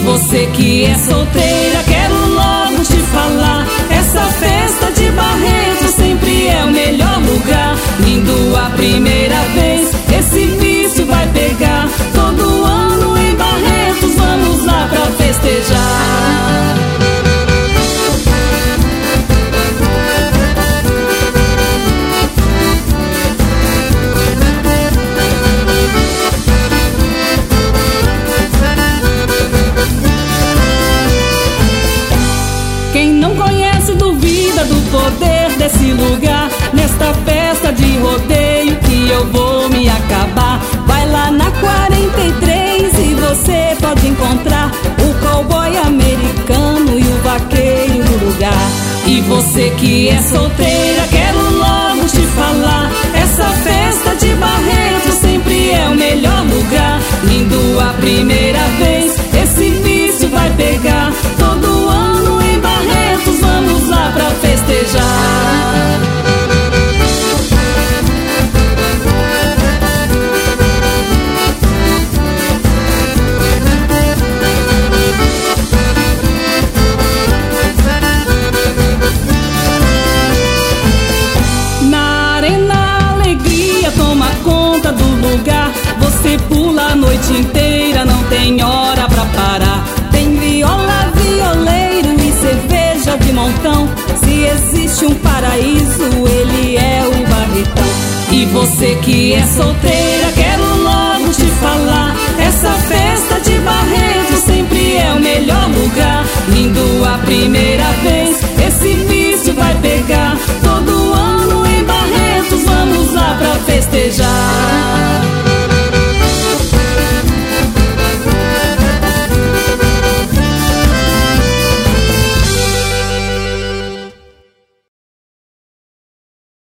você que é solteira, quero logo te falar, essa festa de Barretos sempre é o melhor lugar. Indo a primeira vez, esse vício vai pegar. Todo ano em Barretos, vamos lá pra festejar. Quem não conhece duvida do poder desse lugar. Nesta festa de rodeio que eu vou me acabar. Vai lá na 43 e você pode encontrar o cowboy americano e o vaqueiro do lugar. E você que é solteira, quero logo te falar, essa festa de Barretos sempre é o melhor lugar. Indo a primeira vez, esse vício vai pegar. Todo ano em Barretos, vamos lá pra festejar. Na arena a alegria toma conta do lugar. Você pula a noite inteira, não tem hora pra parar. Tem viola, violeiro e cerveja de montão. Se existe um paraíso, ele é o Barretão. E você que é solteira,